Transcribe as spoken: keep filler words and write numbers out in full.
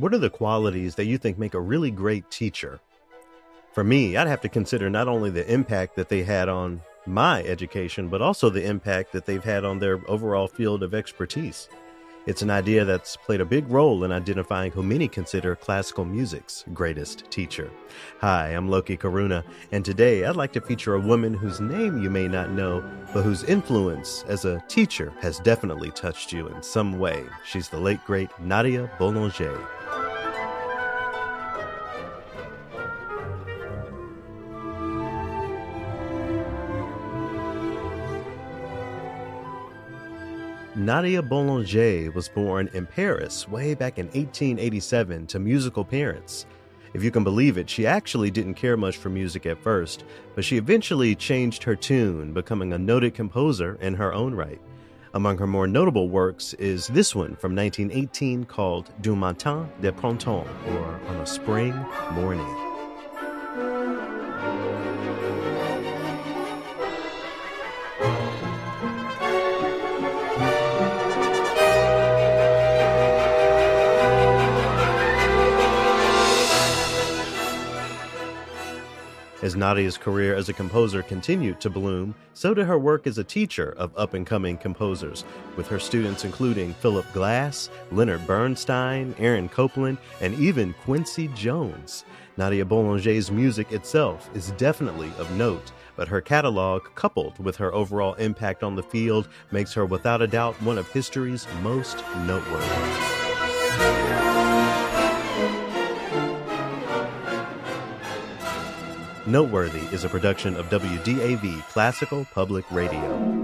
What are the qualities that you think make a really great teacher? For me, I'd have to consider not only the impact that they had on my education, but also the impact that they've had on their overall field of expertise. It's an idea that's played a big role in identifying who many consider classical music's greatest teacher. Hi, I'm Loki Karuna, and today I'd like to feature a woman whose name you may not know, but whose influence as a teacher has definitely touched you in some way. She's the late, great Nadia Boulanger. Nadia Boulanger was born in Paris way back in eighteen eighty-seven to musical parents. If you can believe it, she actually didn't care much for music at first, but she eventually changed her tune, becoming a noted composer in her own right. Among her more notable works is this one from nineteen eighteen called Du Matin de Printemps, or On a Spring Morning. As Nadia's career as a composer continued to bloom, so did her work as a teacher of up-and-coming composers, with her students including Philip Glass, Leonard Bernstein, Aaron Copland, and even Quincy Jones. Nadia Boulanger's music itself is definitely of note, but her catalog, coupled with her overall impact on the field, makes her without a doubt one of history's most noteworthy. Noteworthy is a production of W D A V Classical Public Radio.